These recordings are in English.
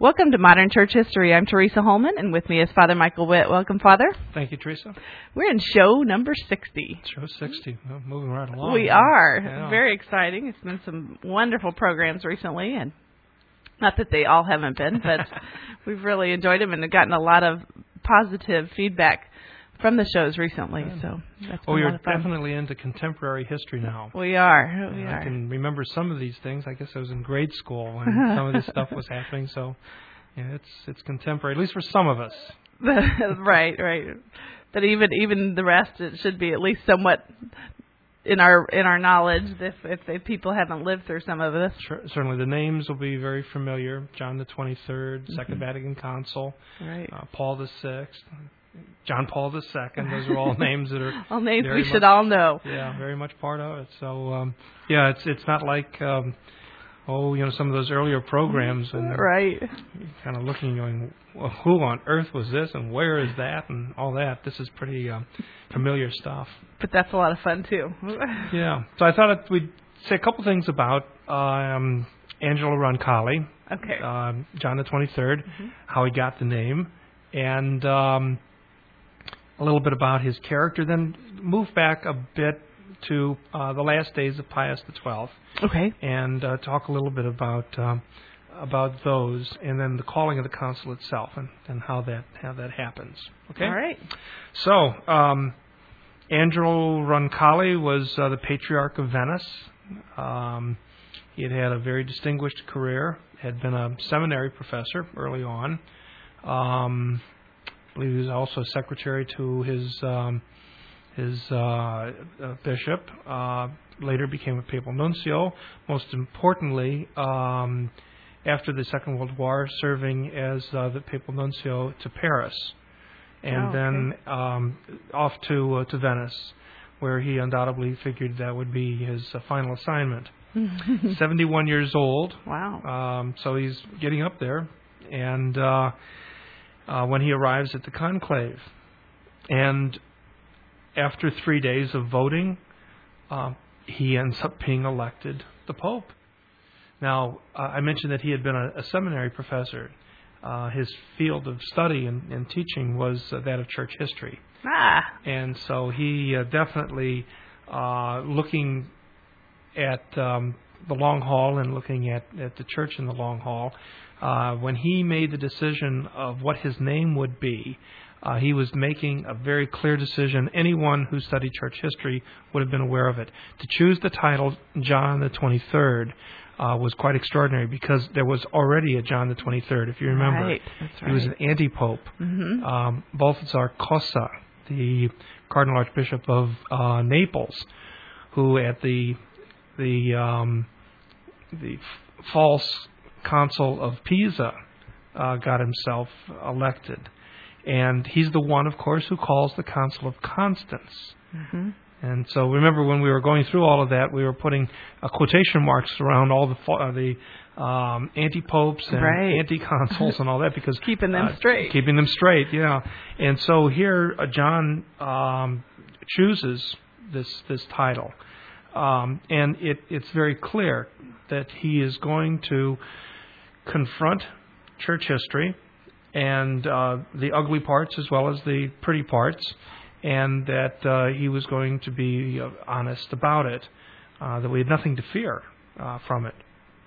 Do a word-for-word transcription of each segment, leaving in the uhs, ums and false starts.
Welcome to Modern Church History. I'm Teresa Holman, and with me is Father Michael Witt. Welcome, Father. Thank you, Teresa. We're in show number sixty. Show sixty. Well, moving right along. We are. Yeah. Very exciting. It's been some wonderful programs recently, and not that they all haven't been, but we've really enjoyed them and have gotten a lot of positive feedback from the shows recently. Yeah. So that's well, been a you're lot of fun. definitely into contemporary history now. We are. We I are. can remember some of these things. I guess I was in grade school when some of this stuff was happening. So, yeah, it's it's contemporary, at least for some of us. right, right. But even even the rest, it should be at least somewhat in our in our knowledge if if, if people haven't lived through some of this. Sure, certainly, the names will be very familiar. John the twenty-third, Mm-hmm. Second Vatican Council, right. uh, Paul the sixth. John Paul the Second. Those are all names that are all names very we should much, all know. Yeah, very much part of it. So, um, yeah, it's it's not like um, oh, you know, some of those earlier programs and right. kind of looking, going, well, who on earth was this and where is that and all that. This is pretty um, familiar stuff. But that's a lot of fun too. Yeah. So I thought that we'd say a couple things about um, Angelo Roncalli, okay, um, John the twenty-third, mm-hmm. how he got the name, and um, a little bit about his character, then move back a bit to uh, the last days of Pius the twelfth. Okay. And uh, talk a little bit about um, about those, and then the calling of the council itself, and, and how that how that happens. Okay. All right. So, um, Angelo Roncalli was uh, the Patriarch of Venice. Um, he had had a very distinguished career. Had been a seminary professor early on. Um, I believe he was also secretary to his um, his uh, uh, bishop. Uh, later became a papal nuncio. Most importantly, um, after the Second World War, serving as uh, the papal nuncio to Paris, and oh, okay. then um, off to uh, to Venice, where he undoubtedly figured that would be his uh, final assignment. seventy-one years old. Wow. Um, so he's getting up there, and uh, uh, when he arrives at the conclave, and after three days of voting, uh, he ends up being elected the Pope. Now, uh, I mentioned that he had been a, a seminary professor. Uh, his field of study and, and teaching was uh, that of church history. Ah. And so he uh, definitely, uh, looking at um, the long haul and looking at, at the church in the long haul, uh, when he made the decision of what his name would be, Uh, he was making a very clear decision. Anyone who studied church history would have been aware of it. To choose the title John the twenty-third uh, was quite extraordinary because there was already a John the twenty-third, if you remember. Right, that's right. He was an anti-pope. Mm-hmm. Um, Balthazar Cossa, the Cardinal Archbishop of uh, Naples, who at the the um, the f- false Council of Pisa uh, got himself elected. And he's the one, of course, who calls the Council of Constance. Mm-hmm. And so remember when we were going through all of that, we were putting uh, quotation marks around all the uh, the um, anti-popes and right. anti-consuls and all that because keeping them uh, straight. Keeping them straight, yeah. And so here uh, John um, chooses this this title, um, and it, it's very clear that he is going to confront church history and uh, the ugly parts as well as the pretty parts, and that uh, he was going to be uh, honest about it, uh, that we had nothing to fear uh, from it.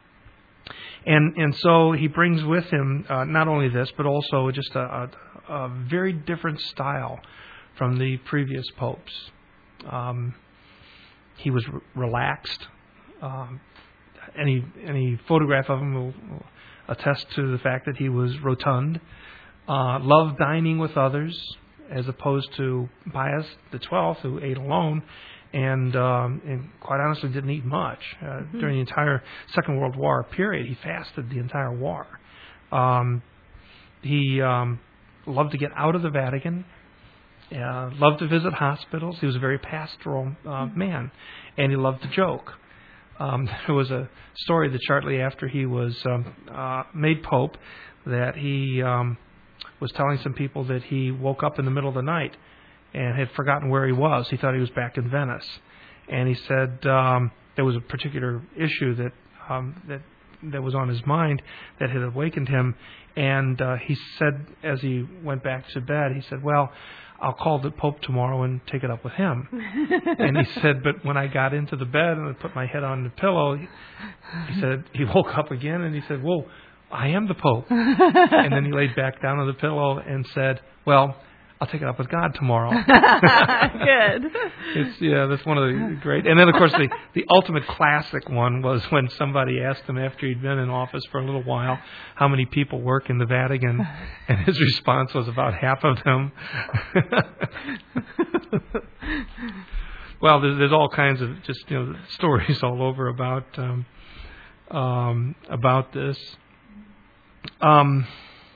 And and so he brings with him uh, not only this, but also just a, a, a very different style from the previous popes. Um, he was re- relaxed. Um, any any photograph of him will, will attest to the fact that he was rotund, uh, loved dining with others, as opposed to Pius the twelfth, who ate alone, and, um, and quite honestly didn't eat much. Uh, mm-hmm. During the entire Second World War period, he fasted the entire war. Um, he um, loved to get out of the Vatican, uh, loved to visit hospitals. He was a very pastoral uh, mm-hmm. man, and he loved to joke. Um, there was a story that shortly after he was um, uh, made Pope that he um, was telling some people that he woke up in the middle of the night and had forgotten where he was. He thought he was back in Venice. And he said um, there was a particular issue that um, that that was on his mind that had awakened him. And uh, he said, as he went back to bed, he said, well, I'll call the Pope tomorrow and take it up with him. And he said, but when I got into the bed and I put my head on the pillow, he, he said, he woke up again and he said, whoa, I am the Pope. And then he laid back down on the pillow and said, well, I'll take it up with God tomorrow. Good. It's, yeah, that's one of the great. And then, of course, the, the ultimate classic one was when somebody asked him after he'd been in office for a little while how many people work in the Vatican, and his response was about half of them. Well, there's, there's all kinds of just you know stories all over about um, um, about this. Um,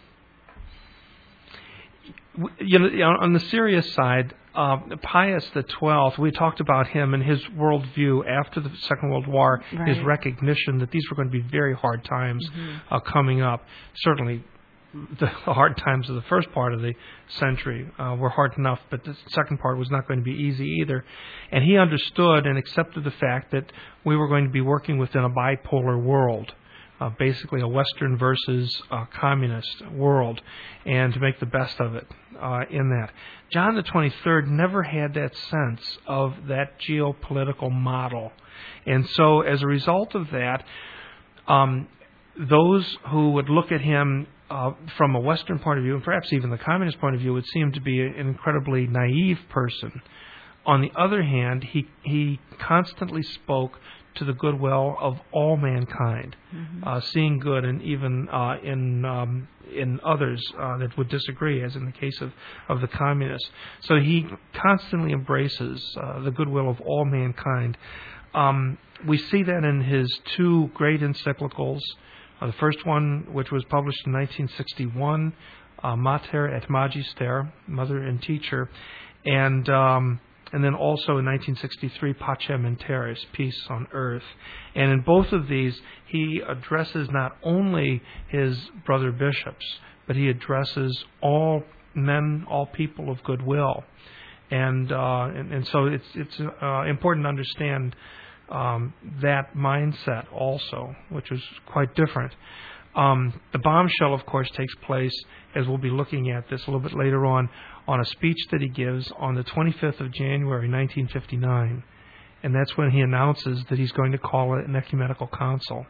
You know, on the serious side, uh, Pius the Twelfth, we talked about him and his worldview after the Second World War, right. his recognition that these were going to be very hard times mm-hmm. uh, coming up. Certainly, the hard times of the first part of the century uh, were hard enough, but the second part was not going to be easy either. And he understood and accepted the fact that we were going to be working within a bipolar world. Uh, basically a Western versus uh, communist world, and to make the best of it uh, in that. John the twenty-third never had that sense of that geopolitical model. And so as a result of that, um, those who would look at him uh, from a Western point of view, and perhaps even the communist point of view, would see him to be an incredibly naive person. On the other hand, he, he constantly spoke to the goodwill of all mankind, mm-hmm. uh, seeing good and even uh, in um, in others uh, that would disagree, as in the case of, of the communists. So he constantly embraces uh, the goodwill of all mankind. Um, we see that in his two great encyclicals. Uh, the first one, which was published in nineteen sixty-one, uh, Mater et Magister, Mother and Teacher, and um, And then also in nineteen sixty-three, Pacem in Terris, Peace on Earth. And in both of these, he addresses not only his brother bishops, but he addresses all men, all people of goodwill. And uh, and, and so it's it's uh, important to understand um, that mindset also, which is quite different. Um, the bombshell, of course, takes place, as we'll be looking at this a little bit later on, on a speech that he gives on the twenty-fifth of January, nineteen fifty-nine. And that's when he announces that he's going to call it an ecumenical council.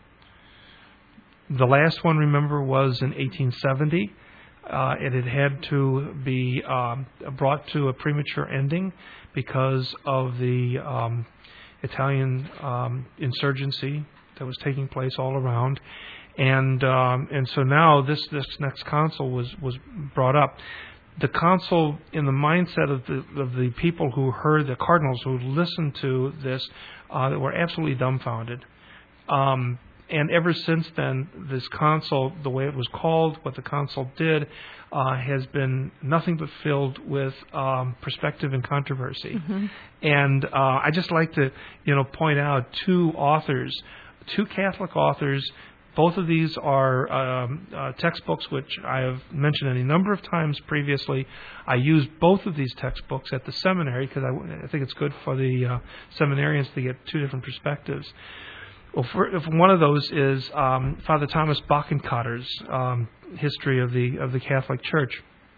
The last one, remember, was in eighteen seventy. Uh, it had had to be um, brought to a premature ending because of the um, Italian um, insurgency that was taking place all around. And um, and so now this, this next council was, was brought up. The council, in the mindset of the of the people who heard, the cardinals who listened to this, uh, were absolutely dumbfounded. Um, and ever since then, this council, the way it was called, what the council did, uh, has been nothing but filled with um, perspective and controversy. Mm-hmm. And uh, I just like to, you know, point out two authors, two Catholic authors. Both of these are um, uh, textbooks which I have mentioned any number of times previously. I use both of these textbooks at the seminary because I, I think it's good for the uh, seminarians to get two different perspectives. Well, for, if one of those is um, Father Thomas Bockenschader's um, History of the of the Catholic Church.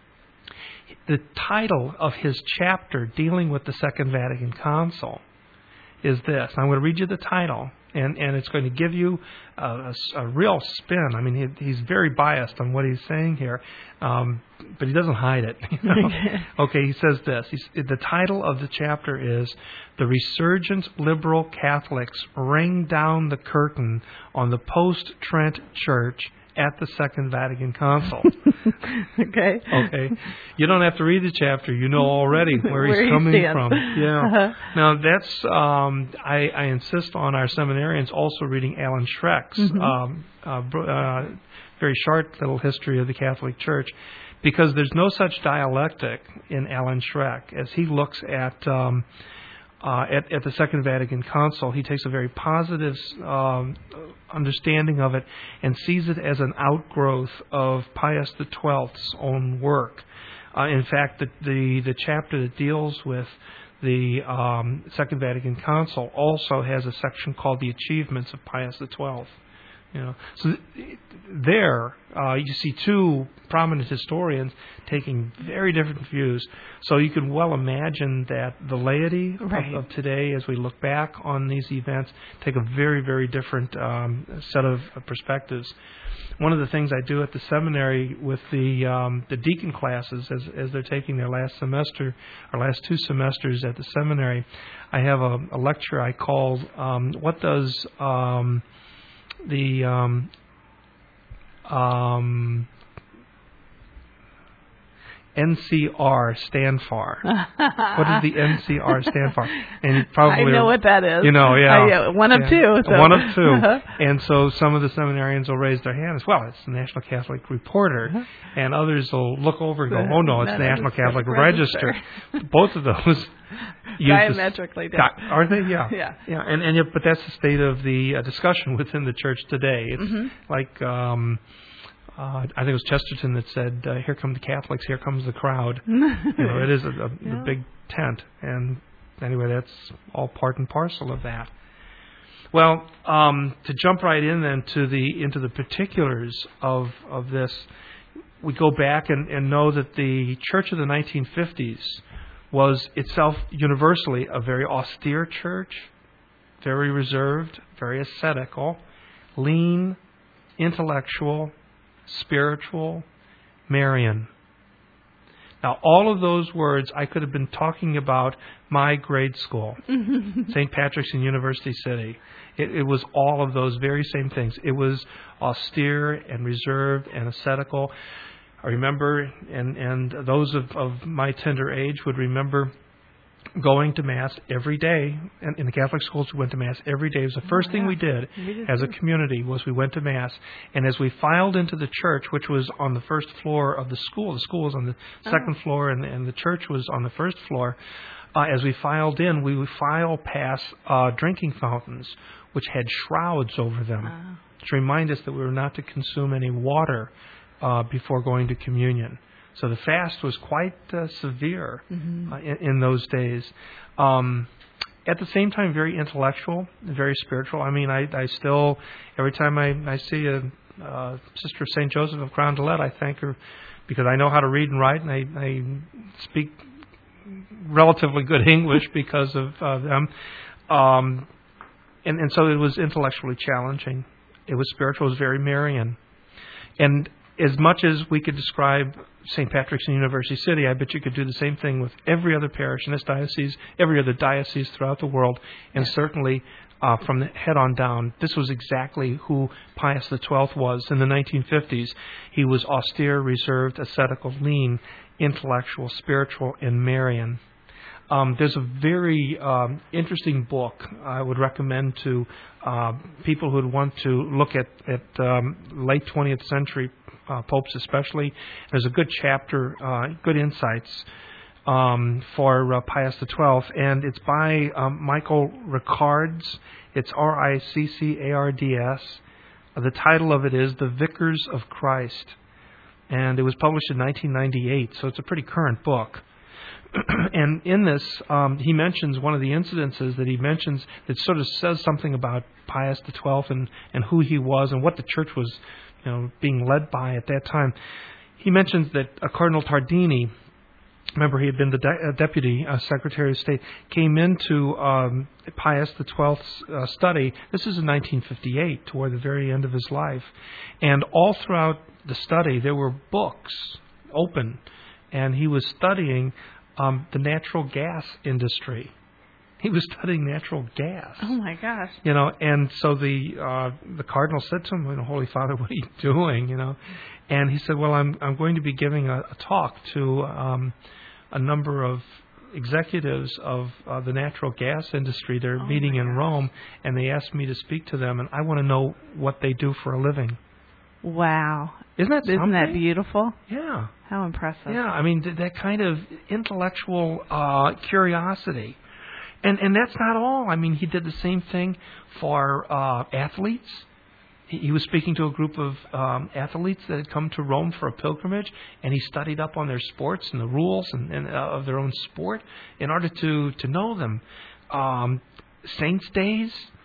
The title of his chapter dealing with the Second Vatican Council is this. I'm going to read you the title. And and it's going to give you a, a, a real spin. I mean, he, he's very biased on what he's saying here, um, but he doesn't hide it. You know? Okay, he says this. He's, the title of the chapter is "The Resurgent Liberal Catholics Ring Down the Curtain on the Post-Trent Church at the Second Vatican Council." Okay. Okay. You don't have to read the chapter. You know already where, where he's coming he from. Yeah. Uh-huh. Now, that's, um, I, I insist on our seminarians also reading Alan Schreck's mm-hmm. um, uh, uh, very short little history of the Catholic Church, because there's no such dialectic in Alan Schreck as he looks at um, Uh, at, at the Second Vatican Council. He takes a very positive um, understanding of it and sees it as an outgrowth of Pius the Twelfth's own work. Uh, in fact, the, the the chapter that deals with the um, Second Vatican Council also has a section called "The Achievements of Pius the Twelfth." You know, so th- there uh, you see two prominent historians taking very different views. So you can well imagine that the laity right. of, of today, as we look back on these events, take a very, very different um, set of perspectives. One of the things I do at the seminary with the um, the deacon classes, as as they're taking their last semester, or last two semesters at the seminary, I have a, a lecture I call um, "What Does um, the um, um, N C R stand for?" What does the N C R stand for? And you probably I know what that is. You know, yeah, uh, yeah one of yeah. two. So. One of two. And so some of the seminarians will raise their hands. Well, it's the National Catholic Reporter, uh-huh. and others will look over and go, "Oh no, it's the National Catholic Register." Register. Both of those diametrically different. Are they? Yeah. Yeah. Yeah. And and yet, but that's the state of the uh, discussion within the church today. It's mm-hmm. like. Um, Uh, I think it was Chesterton that said, uh, "Here come the Catholics, here comes the crowd." You know, it is a, a, yeah. a big tent, and anyway, that's all part and parcel of that. Well, um, to jump right in then to the into the particulars of of this, we go back and, and know that the Church of the nineteen fifties was itself universally a very austere church, very reserved, very ascetical, lean, intellectual, spiritual, Marian. Now, all of those words, I could have been talking about my grade school, Saint Patrick's in University City. It, it was all of those very same things. It was austere and reserved and ascetical. I remember, and, and those of, of my tender age would remember going to Mass every day. And in the Catholic schools, we went to Mass every day. It was the first oh, thing yeah. we did we as a community was we went to Mass. And as we filed into the church, which was on the first floor of the school, the school was on the second oh. floor and, and the church was on the first floor, uh, as we filed in, we would file past uh, drinking fountains, which had shrouds over them, oh. to remind us that we were not to consume any water uh, before going to communion. So the fast was quite uh, severe mm-hmm. uh, in, in those days. Um, at the same time, very intellectual, very spiritual. I mean, I, I still, every time I, I see a uh, Sister of Saint Joseph of Carondelet, I thank her because I know how to read and write, and I, I speak relatively good English because of uh, them. Um, and, and so it was intellectually challenging. It was spiritual. It was very Marian. And as much as we could describe Saint Patrick's in University City, I bet you could do the same thing with every other parish in this diocese, every other diocese throughout the world, and certainly uh, from the head on down. This was exactly who Pius the Twelfth was in the nineteen fifties. He was austere, reserved, ascetical, lean, intellectual, spiritual, and Marian. Um, there's a very um, interesting book I would recommend to uh, people who would want to look at, at um, late twentieth century uh, popes especially. There's a good chapter, uh, good insights um, for uh, Pius the Twelfth, and it's by um, Michael Riccards. It's R I C C A R D S. Uh, the title of it is The Vicars of Christ, and it was published in nineteen ninety-eight, so it's a pretty current book. And in this, um, he mentions one of the incidences that he mentions that sort of says something about Pius the Twelfth and, and who he was and what the church was, you know, being led by at that time. He mentions that uh, Cardinal Tardini, remember he had been the de- uh, Deputy uh, Secretary of State, came into um, Pius the Twelfth's uh, study. This is in nineteen fifty-eight, toward the very end of his life. And all throughout the study, there were books open, and he was studying Um, the natural gas industry. He was studying natural gas. Oh my gosh! You know, and so the uh, the cardinal said to him, you know, "Holy Father, what are you doing?" You know, and he said, "Well, I'm I'm going to be giving a, a talk to um, a number of executives of uh, the natural gas industry. They're oh meeting in gosh. Rome, and they asked me to speak to them, and I want to know what they do for a living." Wow! Isn't that something? Isn't that beautiful? Yeah. How impressive. Yeah, I mean, th- that kind of intellectual uh, curiosity. And and that's not all. I mean, he did the same thing for uh, athletes. He, he was speaking to a group of um, athletes that had come to Rome for a pilgrimage, and he studied up on their sports and the rules and, and uh, of their own sport in order to, to know them. Um, Saints' days,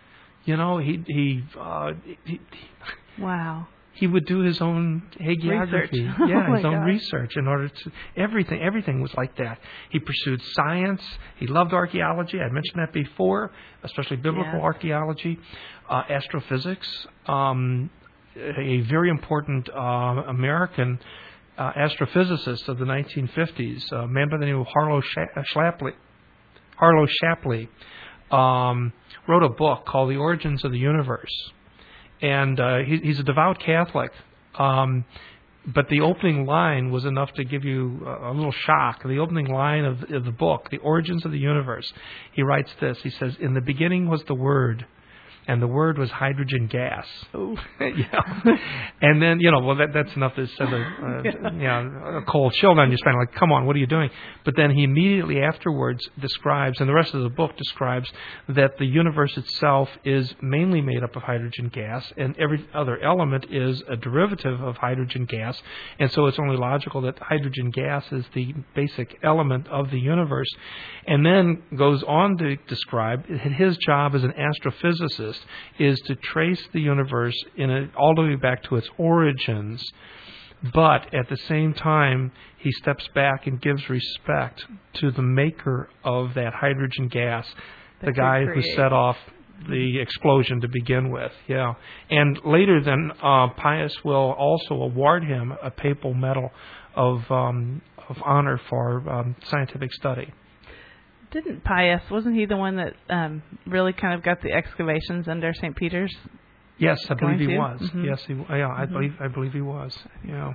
You know, he he, uh, he wow. He would do his own hagiography, research. yeah, oh his own gosh. research in order to everything. Everything was like that. He pursued science. He loved archaeology. I mentioned that before, especially biblical yes. archaeology, uh, astrophysics. Um, a very important uh, American uh, astrophysicist of the nineteen fifties, a man by the name of Harlow Shapley. Harlow Shapley um, wrote a book called The Origins of the Universe. And uh, he, he's a devout Catholic, um, but the opening line was enough to give you a, a little shock. The opening line of, of the book, The Origins of the Universe, he writes this. He says, "In the beginning was the Word, and the Word was hydrogen gas." Oh. yeah. And then, you know, well, that, that's enough to send a, a, yeah. you know, a cold chill down your spine, like, come on, what are you doing? But then he immediately afterwards describes, and the rest of the book describes, that the universe itself is mainly made up of hydrogen gas, and every other element is a derivative of hydrogen gas, and so it's only logical that hydrogen gas is the basic element of the universe. And then goes on to describe his job as an astrophysicist is to trace the universe in a, all the way back to its origins, but at the same time he steps back and gives respect to the maker of that hydrogen gas, that the guy who set off the explosion to begin with. Yeah, and later then uh, Pius will also award him a papal medal of um, of honor for um, scientific study. Didn't Pius, wasn't he the one that um, really kind of got the excavations under Saint Peter's? Yes, I believe he to? was. Mm-hmm. Yes, he. Yeah, I mm-hmm. believe. I believe he was. Yeah.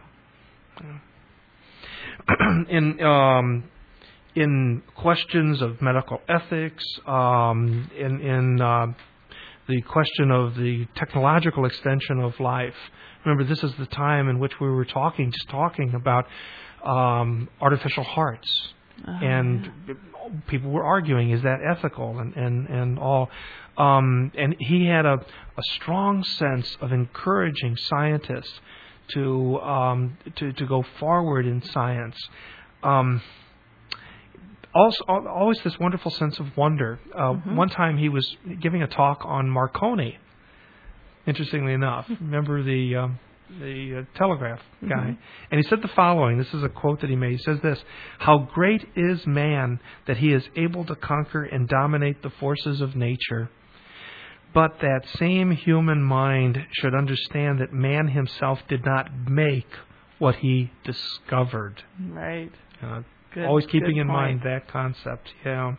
yeah. in um, in questions of medical ethics, um, in in uh, the question of the technological extension of life. Remember, this is the time in which we were talking, just talking about um, artificial hearts. Oh, and yeah. people were arguing, is that ethical and, and, and all. Um, and he had a, a strong sense of encouraging scientists to um, to, to go forward in science. Um, also, always this wonderful sense of wonder. Uh, mm-hmm. One time he was giving a talk on Marconi, interestingly enough. Remember the... Um, the uh, telegraph guy, mm-hmm. and he said the following. This is a quote that he made. He says this: "How great is man that he is able to conquer and dominate the forces of nature. But that same human mind should understand that man himself did not make what he discovered." Right. Uh, good, always keeping in point. mind that concept. Yeah.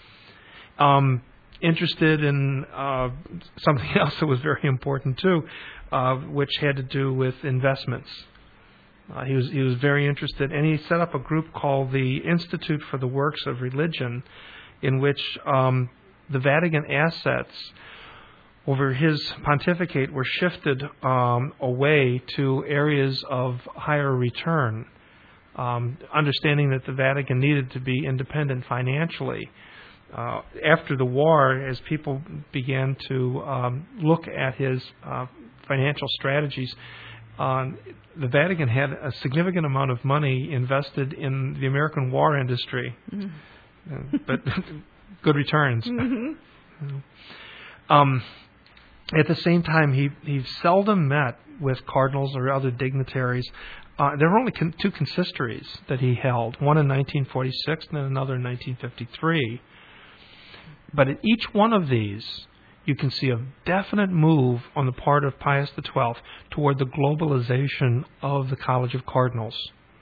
Um, interested in uh, something else that was very important too. Uh, which had to do with investments. Uh, he was he was very interested, and he set up a group called the Institute for the Works of Religion, in which um, the Vatican assets over his pontificate were shifted um, away to areas of higher return, um, understanding that the Vatican needed to be independent financially. Uh, after the war, as people began to um, look at his uh, financial strategies, um, the Vatican had a significant amount of money invested in the American war industry, mm-hmm. uh, but good returns. Mm-hmm. um, at the same time, he, he seldom met with cardinals or other dignitaries. Uh, there were only con- two consistories that he held, one in nineteen forty-six and then another in nineteen fifty-three. But in each one of these, you can see a definite move on the part of Pius the twelfth toward the globalization of the College of Cardinals.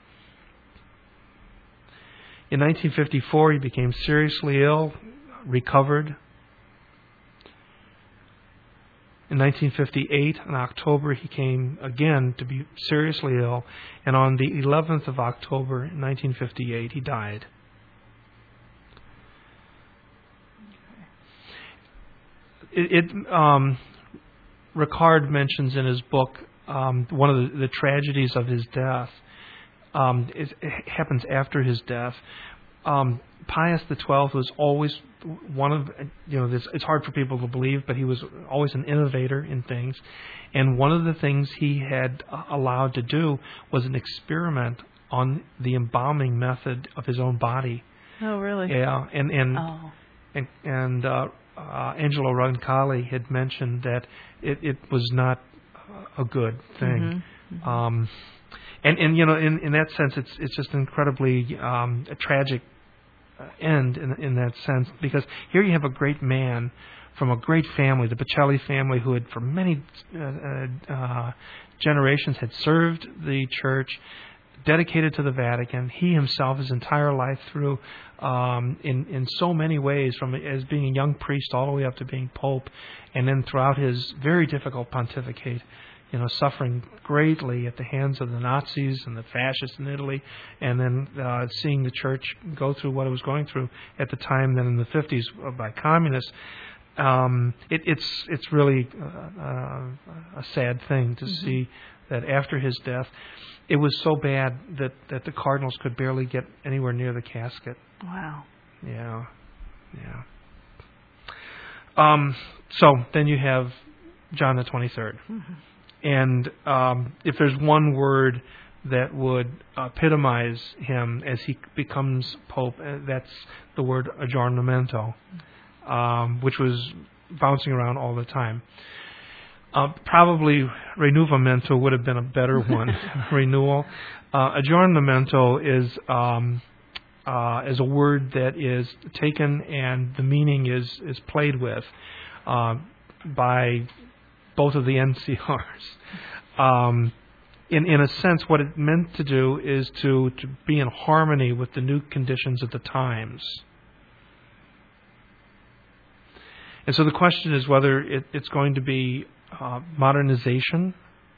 In nineteen fifty-four, he became seriously ill, recovered. In nineteen fifty-eight, in October, he came again to be seriously ill, and on the eleventh of October, nineteen fifty-eight, he died. It, it um, Ricard mentions in his book um, one of the, the tragedies of his death. Um, it, it happens after his death. Um, Pius the twelfth was always one of, you know, this, it's hard for people to believe, but he was always an innovator in things. And one of the things he had allowed to do was an experiment on the embalming method of his own body. Oh, really? Yeah, and and oh. and, and uh, uh, Angelo Roncalli had mentioned that it, it was not a good thing. Mm-hmm. Mm-hmm. Um, and, and, you know, in, in that sense, it's it's just incredibly um, a tragic end in, in that sense, because here you have a great man from a great family, the Bocelli family, who had for many uh, uh, generations had served the church, dedicated to the Vatican. He himself, his entire life through, um, in in so many ways, from as being a young priest all the way up to being pope, and then throughout his very difficult pontificate, you know, suffering greatly at the hands of the Nazis and the fascists in Italy, and then uh, seeing the church go through what it was going through at the time, then in the fifties by communists. Um, it, it's it's really uh, uh, a sad thing to mm-hmm. see that after his death, it was so bad that, that the cardinals could barely get anywhere near the casket. Wow. Yeah, yeah. Um, so then you have John the twenty-third. Mm-hmm. And um, if there's one word that would epitomize him as he becomes Pope, uh, that's the word aggiornamento, um, which was bouncing around all the time. Uh, probably renuvamento would have been a better one, renewal. Uh, aggiornamento is um, uh, is a word that is taken and the meaning is, is played with uh, by both of the N C Rs. Um, in in a sense, what it meant to do is to, to be in harmony with the new conditions of the times. And so the question is whether it, it's going to be uh, modernization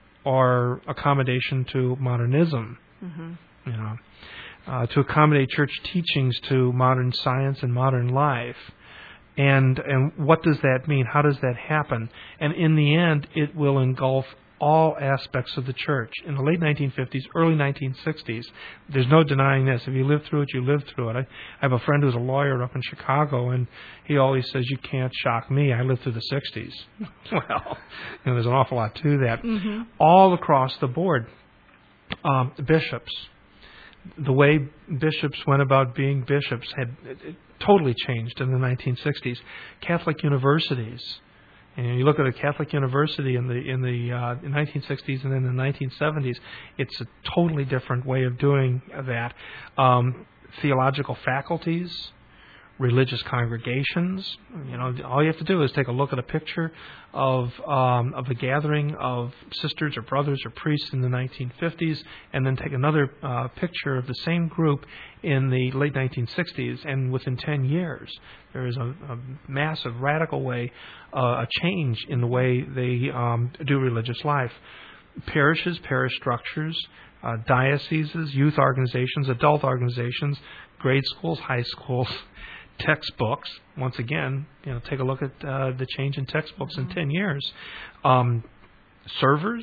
or accommodation to modernism. Mm-hmm. You know, uh, to accommodate church teachings to modern science and modern life. And and what does that mean? How does that happen? And in the end, it will engulf all aspects of the church. In the late nineteen fifties, early nineteen sixties, there's no denying this. If you lived through it, you lived through it. I, I have a friend who's a lawyer up in Chicago, and he always says, "You can't shock me. I lived through the sixties." Well, you know, there's an awful lot to that. Mm-hmm. All across the board, um, bishops. The way bishops went about being bishops had it, it totally changed in the nineteen sixties. Catholic universities, and you look at a Catholic university in the in the uh, nineteen sixties and then the nineteen seventies, it's a totally different way of doing that. Um, theological faculties, religious congregations. You know, all you have to do is take a look at a picture of um, of a gathering of sisters or brothers or priests in the nineteen fifties, and then take another uh, picture of the same group in the late nineteen sixties, and within ten years, there is a, a massive, radical way, uh, a change in the way they um, do religious life. Parishes, parish structures, uh, dioceses, youth organizations, adult organizations, grade schools, high schools. Textbooks, once again, you know, take a look at uh, the change in textbooks mm-hmm. in ten years. Um, servers,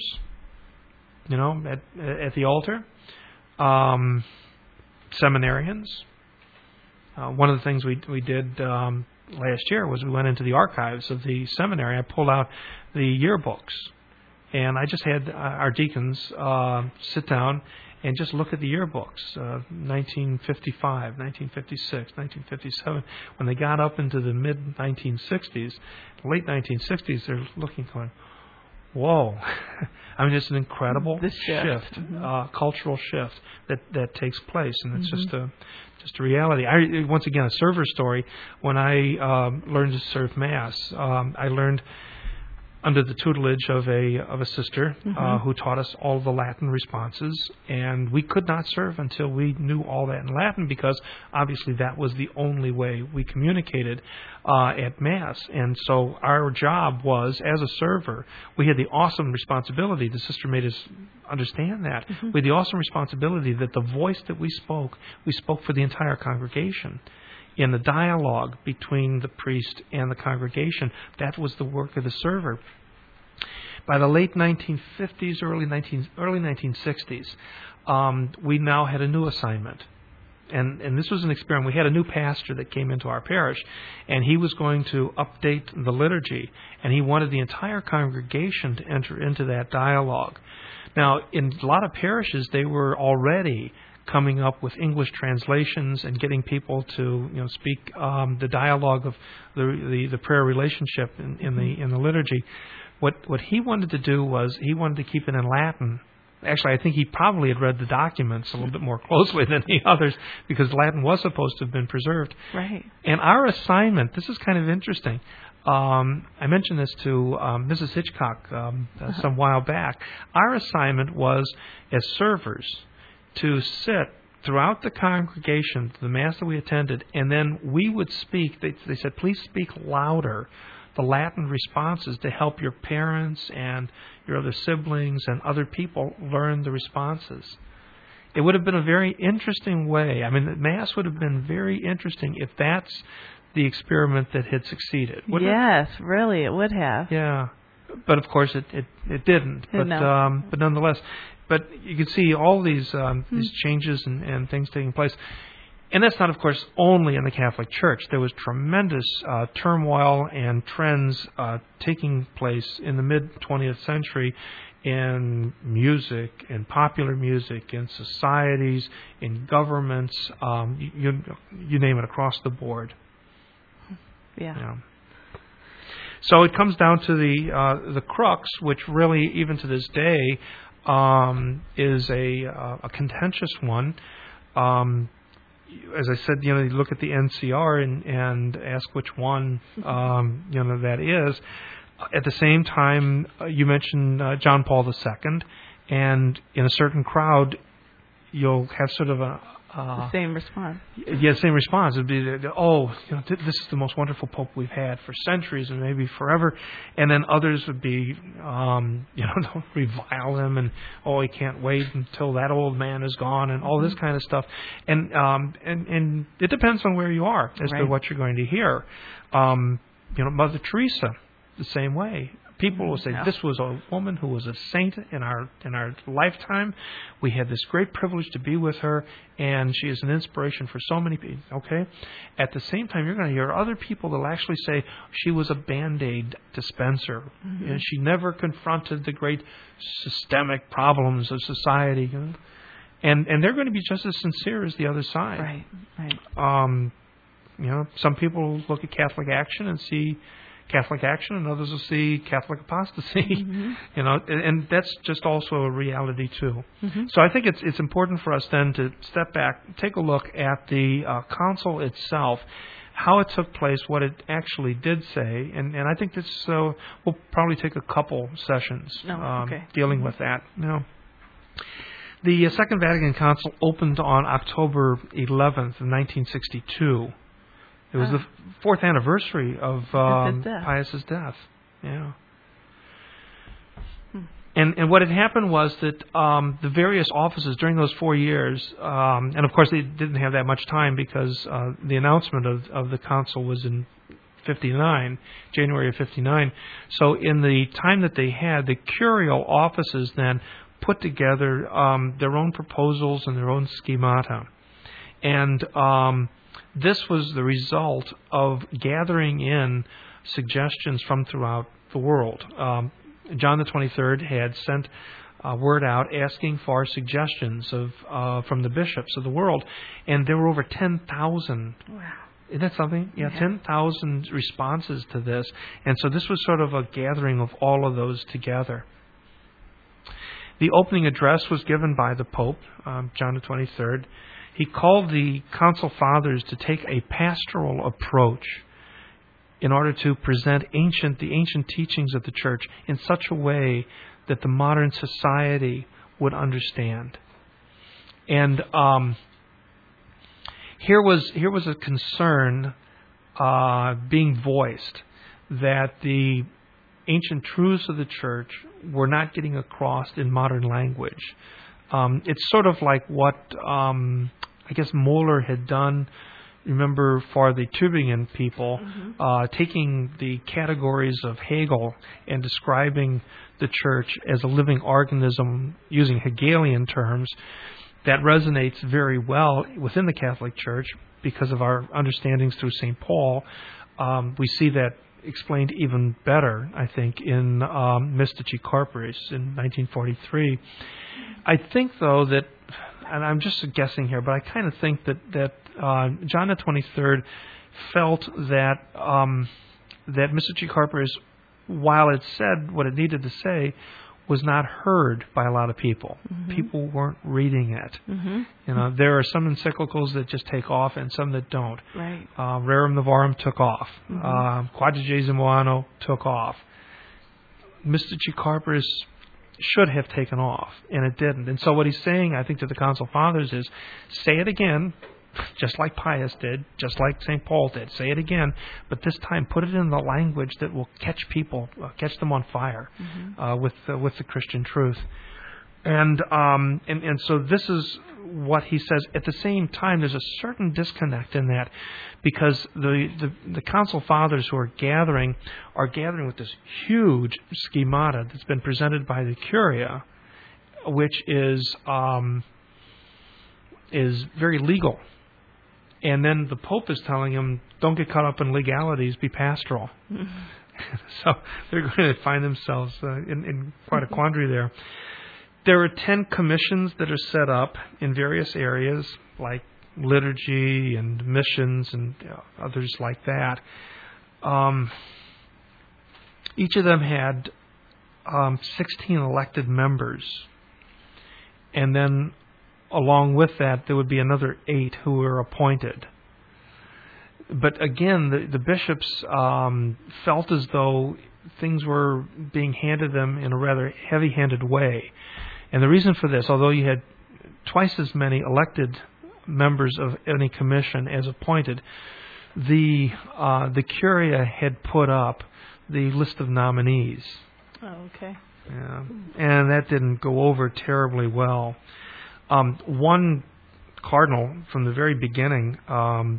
you know, at at the altar. Um, seminarians. Uh, one of the things we we did um, last year was we went into the archives of the seminary. I pulled out the yearbooks, and I just had our deacons uh, sit down and just look at the yearbooks, uh, nineteen fifty-five, nineteen fifty-six, nineteen fifty-seven. When they got up into the mid nineteen sixties, late nineteen sixties, they're looking going, whoa. I mean, it's an incredible this shift, shift mm-hmm. uh, cultural shift that, that takes place, and it's mm-hmm. just a just a reality. I, once again, a server story. When I um, learned to serve Mass, um, I learned under the tutelage of a of a sister mm-hmm. uh, who taught us all the Latin responses, and we could not serve until we knew all that in Latin, because obviously that was the only way we communicated uh, at Mass. And so our job was, as a server, we had the awesome responsibility, the sister made us understand that, mm-hmm. we had the awesome responsibility that the voice that we spoke, we spoke for the entire congregation. In the dialogue between the priest and the congregation, that was the work of the server. By the late nineteen fifties, early nineteen early nineteen sixties, um, we now had a new assignment, and and this was an experiment. We had a new pastor that came into our parish, and he was going to update the liturgy, and he wanted the entire congregation to enter into that dialogue. Now, in a lot of parishes, they were already coming up with English translations and getting people to, you know, speak um, the dialogue of the, the the prayer relationship in, in the in the liturgy. What what he wanted to do was he wanted to keep it in Latin. Actually, I think he probably had read the documents a little bit more closely than the others, because Latin was supposed to have been preserved. Right. And our assignment, this is kind of interesting. Um, I mentioned this to um, Missus Hitchcock um, uh, Uh-huh. some while back. Our assignment was, as servers, to sit throughout the congregation, the Mass that we attended, and then we would speak. They, they said, please speak louder the Latin responses to help your parents and your other siblings and other people learn the responses. It would have been a very interesting way. I mean, the Mass would have been very interesting if that's the experiment that had succeeded. Wouldn't Yes, really, it would have. it? Yeah. But of course, it it, it didn't. But No. um, but nonetheless, but you can see all these um, Hmm. these changes and, and things taking place. And that's not, of course, only in the Catholic Church. There was tremendous uh, turmoil and trends uh, taking place in the mid-twentieth century in music, in popular music, in societies, in governments, um, you, you name it, across the board. Yeah. Yeah. So it comes down to the uh, the crux, which really, even to this day, um, is a, uh, a contentious one. Um, as I said, you know, you look at the N C R and, and ask which one, um, you know, that is. At the same time, uh, you mentioned uh, John Paul the Second, and in a certain crowd, you'll have sort of a uh, The same response. yeah, same response. It'd be, oh, you know, th- this is the most wonderful Pope we've had for centuries and maybe forever. And then others would be, um, you know, don't revile him and, oh, he can't wait until that old man is gone and all this kind of stuff. And um, and and it depends on where you are as to Right. what you're going to hear. Um, you know, Mother Teresa, the same way. People will say, Yeah. this was a woman who was a saint in our in our lifetime. We had this great privilege to be with her, and she is an inspiration for so many people. Okay? At the same time, you're going to hear other people that will actually say she was a Band-Aid dispenser. Mm-hmm. You know, she never confronted the great systemic problems of society. You know? And and they're going to be just as sincere as the other side. Right, right. Um, you know, some people look at Catholic Action and see Catholic Action, and others will see Catholic apostasy. Mm-hmm. You know, and, and that's just also a reality too. Mm-hmm. So I think it's it's important for us then to step back, take a look at the uh, council itself, how it took place, what it actually did say, and, and I think this uh, will probably take a couple sessions Oh, um, okay. dealing with that. You know. The uh, Second Vatican Council opened on October eleventh, nineteen sixty-two. It was Ah. the fourth anniversary of Of um, his death. Pius's death. Yeah. Hmm. And and what had happened was that um, the various offices during those four years, um, and of course they didn't have that much time because uh, the announcement of, of the council was in fifty-nine, January of fifty-nine. So in the time that they had, the curial offices then put together um, their own proposals and their own schemata. And um, this was the result of gathering in suggestions from throughout the world. Um, John the twenty-third had sent a word out asking for suggestions of uh, from the bishops of the world, and there were over ten thousand. Wow. Isn't that something? Yeah, Yeah. ten thousand responses to this. And so this was sort of a gathering of all of those together. The opening address was given by the Pope, um, John the twenty-third. He called the Council Fathers to take a pastoral approach in order to present ancient the ancient teachings of the Church in such a way that the modern society would understand. And um, here was here was a concern uh, being voiced that the ancient truths of the Church were not getting across in modern language. Um, it's sort of like what um, I guess Moeller had done, remember, for the Tübingen people, Mm-hmm. uh, taking the categories of Hegel and describing the Church as a living organism using Hegelian terms. That resonates very well within the Catholic Church because of our understandings through Saint Paul. Um, we see that explained even better, I think, in um, Mystici Corporis in nineteen forty-three. I think, though, that and I'm just guessing here, but I kind of think that that uh, John the twenty-third felt that um, that Mister G. Harper's, while it said what it needed to say, was not heard by a lot of people. Mm-hmm. People weren't reading it. Mm-hmm. You know, there are some encyclicals that just take off and some that don't. Right. Uh, Rerum Novarum took off. Mm-hmm. Uh, Quadragesimo Anno took off. Mister G. Harper's should have taken off, and it didn't. And so what he's saying, I think, to the Council Fathers is, say it again, just like Pius did, just like Saint Paul did. Say it again, but this time put it in the language that will catch people, uh, catch them on fire mm-hmm. uh, with uh, with the Christian truth. And, um, and and so this is what he says. At the same time, there's a certain disconnect in that, because the, the, the Council Fathers who are gathering are gathering with this huge schemata that's been presented by the Curia, which is um, is very legal. And then the Pope is telling him, don't get caught up in legalities, be pastoral. Mm-hmm. So they're going to find themselves uh, in, in quite a quandary there. There are ten commissions that are set up in various areas, like liturgy and missions and you know, others like that. Um, each of them had um, sixteen elected members. And then along with that, there would be another eight who were appointed. But again, the, the bishops um, felt as though things were being handed them in a rather heavy-handed way. And the reason for this, although you had twice as many elected members of any commission as appointed, the uh, the Curia had put up the list of nominees. Oh, okay. Yeah. And that didn't go over terribly well. Um, one cardinal from the very beginning um,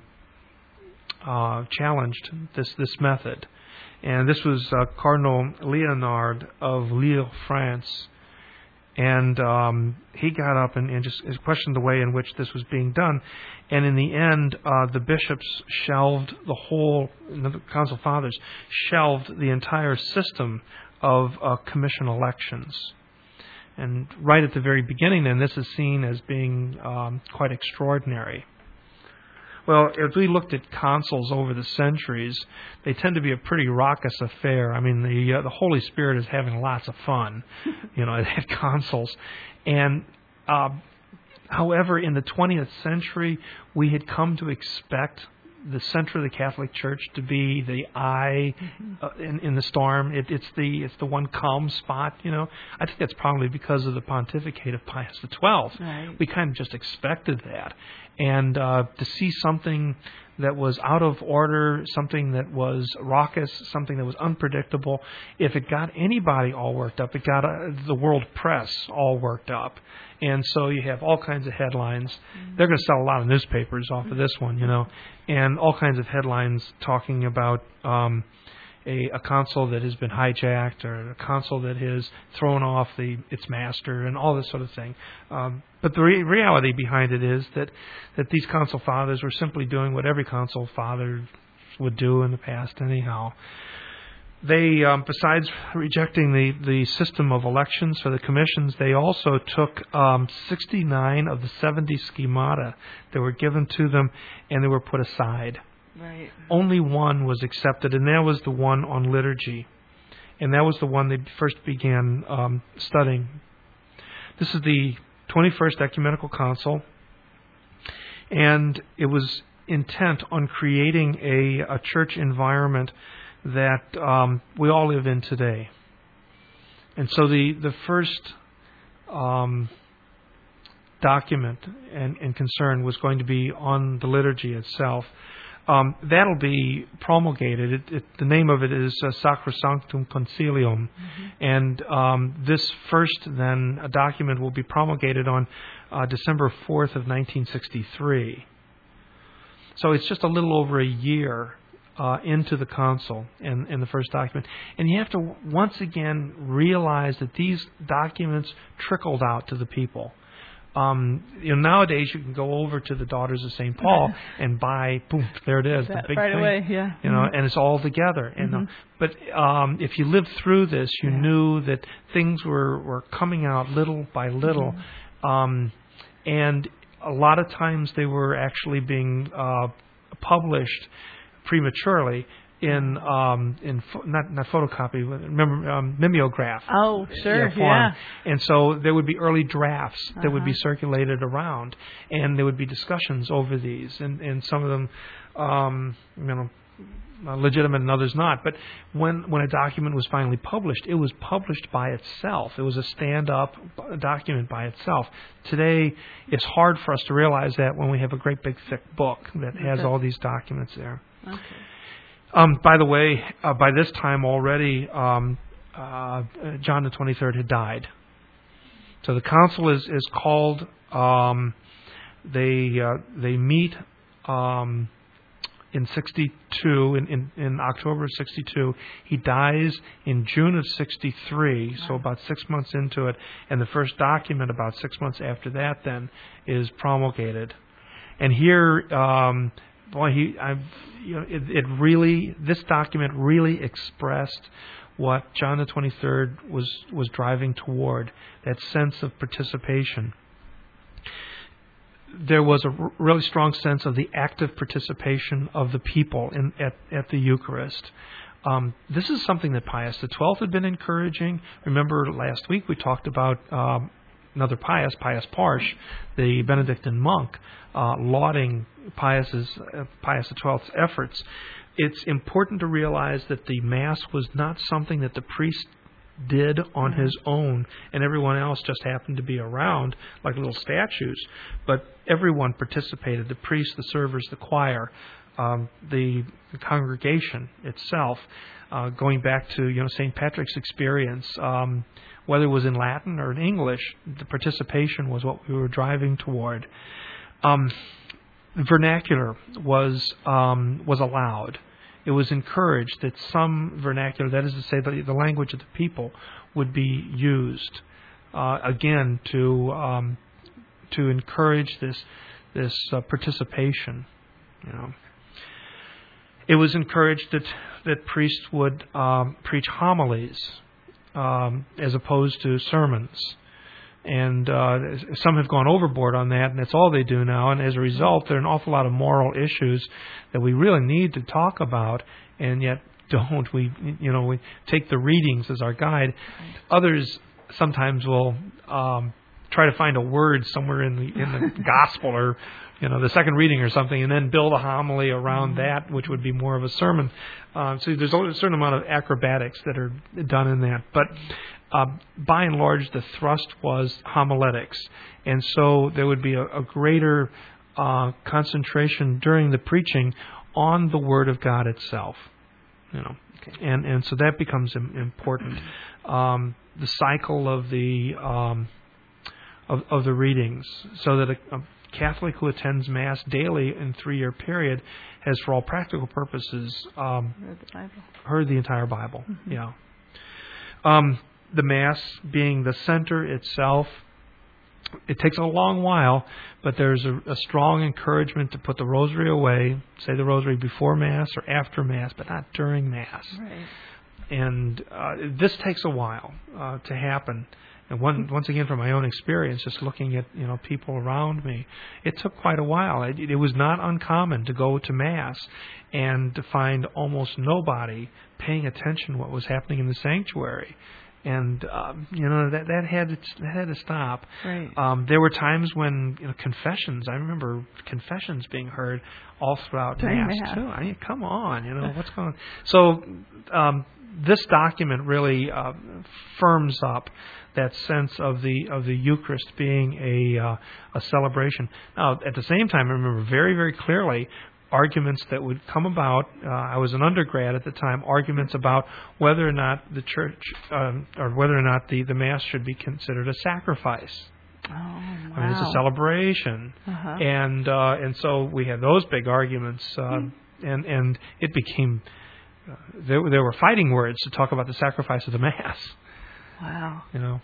uh, challenged this this method, and this was uh, Cardinal Leonard of Lille, France, and um, he got up and, and just questioned the way in which this was being done, and in the end, uh, the bishops shelved the whole, the Council Fathers shelved the entire system of uh, commission elections. And right at the very beginning, then, this is seen as being um, quite extraordinary. Well, if we looked at consuls over the centuries, they tend to be a pretty raucous affair. I mean, the uh, the Holy Spirit is having lots of fun, you know, at consuls. And uh, however, in the twentieth century, we had come to expect the center of the Catholic Church to be the eye mm-hmm. uh, in, in the storm. It, it's the it's the one calm spot, you know. I think that's probably because of the pontificate of Pius the Twelfth. Right. We kind of just expected that, and uh, to see something that was out of order, something that was raucous, something that was unpredictable, if it got anybody all worked up, it got uh, the world press all worked up. And so you have all kinds of headlines. Mm-hmm. They're going to sell a lot of newspapers off of this one, you know, and all kinds of headlines talking about um, a, a console that has been hijacked or a console that has thrown off the its master and all this sort of thing. Um, but the re- reality behind it is that, that these Council Fathers were simply doing what every Council Father would do in the past anyhow. They, um, besides rejecting the, the system of elections for the commissions, they also took um, sixty-nine of the seventy schemata that were given to them, and they were put aside. Right. Only one was accepted, and that was the one on liturgy. And that was the one they first began um, studying. This is the twenty-first Ecumenical Council, and it was intent on creating a, a church environment that um, we all live in today. And so the, the first um, document and, and concern was going to be on the liturgy itself. Um, that'll be promulgated. It, it, the name of it is uh, Sacrosanctum Concilium. Mm-hmm. And um, this first, then, a document will be promulgated on uh, December fourth of nineteen sixty-three. So it's just a little over a year Uh, into the council in, in the first document. And you have to once again realize that these documents trickled out to the people. Um, you know, nowadays you can go over to the Daughters of Saint Paul and buy, boom, there it is, that the big right thing. Away, yeah. You know, mm-hmm. and it's all together. And mm-hmm. uh, but um, if you lived through this, you yeah. knew that things were, were coming out little by little. Mm-hmm. Um, and a lot of times they were actually being uh, published prematurely in um, in pho- not not photocopy, but remember um, mimeograph. Oh, sure, yeah, form. yeah. And so there would be early drafts that Uh-huh. would be circulated around, and there would be discussions over these, and, and some of them, um, you know, legitimate and others not. But when when a document was finally published, it was published by itself. It was a stand-up document by itself. Today, it's hard for us to realize that when we have a great big thick book that has Okay. all these documents there. Okay. Um, by the way, uh, by this time already, um, uh, John the twenty-third had died. So the council is is called. Um, they uh, they meet um, in sixty-two, in, in, in October of sixty-two. He dies in June of sixty-three, so about six months into it. And the first document, about six months after that, then is promulgated. And here. Um, Boy, he, I've, you know, it, it really, this document really expressed what John the twenty-third was was driving toward, that sense of participation. There was a r- really strong sense of the active participation of the people in at, at the Eucharist. Um, this is something that Pius the twelfth had been encouraging. Remember last week we talked about um, another Pius, Pius Parsh, the Benedictine monk, uh, lauding Pius's, uh, Pius the twelfth's efforts. It's important to realize that the Mass was not something that the priest did on his own and everyone else just happened to be around like little statues, but everyone participated, the priest, the servers, the choir, um, the, the congregation itself. Uh, going back to you know Saint Patrick's experience, um, whether it was in Latin or in English, the participation was what we were driving toward. Um, vernacular was um, was allowed. It was encouraged that some vernacular, that is to say, the, the language of the people, would be used uh, again to um, to encourage this this uh, participation. You know, it was encouraged that that priests would um, preach homilies um, as opposed to sermons. And uh, some have gone overboard on that, and that's all they do now. And as a result, there are an awful lot of moral issues that we really need to talk about, and yet don't. We, you know, we take the readings as our guide. Others sometimes will um, try to find a word somewhere in the in the gospel or, you know, the second reading or something, and then build a homily around that, which would be more of a sermon. Um, so there's a certain amount of acrobatics that are done in that, but. Uh, by and large, the thrust was homiletics, and so there would be a, a greater uh, concentration during the preaching on the Word of God itself, you know, okay. and and so that becomes important. Um, the cycle of the um, of, of the readings, so that a, a Catholic who attends Mass daily in a three-year period has, for all practical purposes, um, Heard the Bible. Heard the entire Bible. Mm-hmm. Yeah. Um, the Mass being the center itself, it takes a long while, but there's a, a strong encouragement to put the rosary away, say the rosary before Mass or after Mass, but not during Mass. Right. And uh, this takes a while uh, to happen. And one, once again, from my own experience, just looking at you know people around me, it took quite a while. It, it was not uncommon to go to Mass and to find almost nobody paying attention to what was happening in the sanctuary. And um, you know that that had to, that had to stop. Right. Um, there were times when you know confessions. I remember confessions being heard all throughout During Mass, Mass too. I mean, come on, you know what's going on. So um, this document really uh, firms up that sense of the of the Eucharist being a uh, a celebration. Now, at the same time, I remember very very clearly arguments that would come about. Uh, I was an undergrad at the time. Arguments about whether or not the church, um, or whether or not the, the Mass should be considered a sacrifice. Oh, wow. I mean, it's a celebration, uh-huh. and uh, and so we had those big arguments, uh, mm. and and it became uh, there there were fighting words to talk about the sacrifice of the Mass. Wow. You know,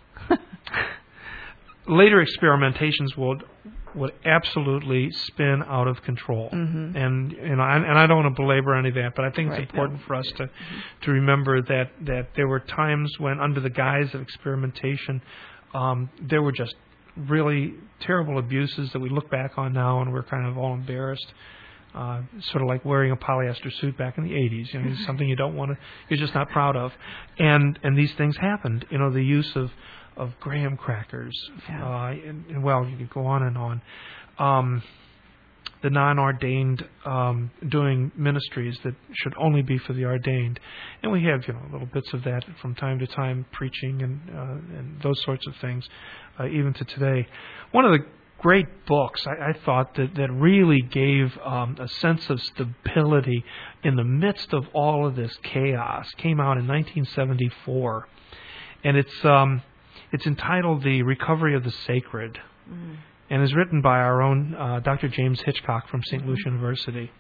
later experimentations would. would absolutely spin out of control. Mm-hmm. And you know, and, and I don't want to belabor any of that, but I think it's right, important no. for us to mm-hmm. to remember that, that there were times when, under the guise of experimentation, um, there were just really terrible abuses that we look back on now and we're kind of all embarrassed. Uh, sort of like wearing a polyester suit back in the eighties. You know, it's something you don't want to, you're just not proud of. And and these things happened. You know, the use of, of graham crackers. Yeah. Uh, and, and, well, you could go on and on. Um, the non-ordained um, doing ministries that should only be for the ordained. And we have, you know, little bits of that from time to time, preaching and, uh, and those sorts of things, uh, even to today. One of the great books, I, I thought, that, that really gave um, a sense of stability in the midst of all of this chaos, came out in nineteen seventy-four. And it's um, it's entitled The Recovery of the Sacred, mm. and is written by our own uh, Doctor James Hitchcock from Saint Louis mm-hmm. University.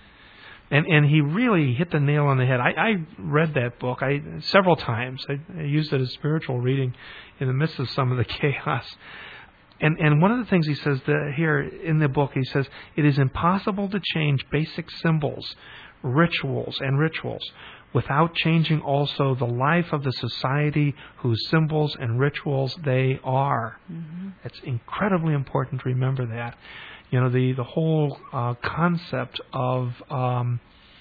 And and he really hit the nail on the head. I, I read that book I several times. I, I used it as spiritual reading in the midst of some of the chaos. And and one of the things he says that here in the book, he says, it is impossible to change basic symbols, rituals, and rituals without changing also the life of the society whose symbols and rituals they are. Mm-hmm. It's incredibly important to remember that. You know, the, the whole uh, concept of um,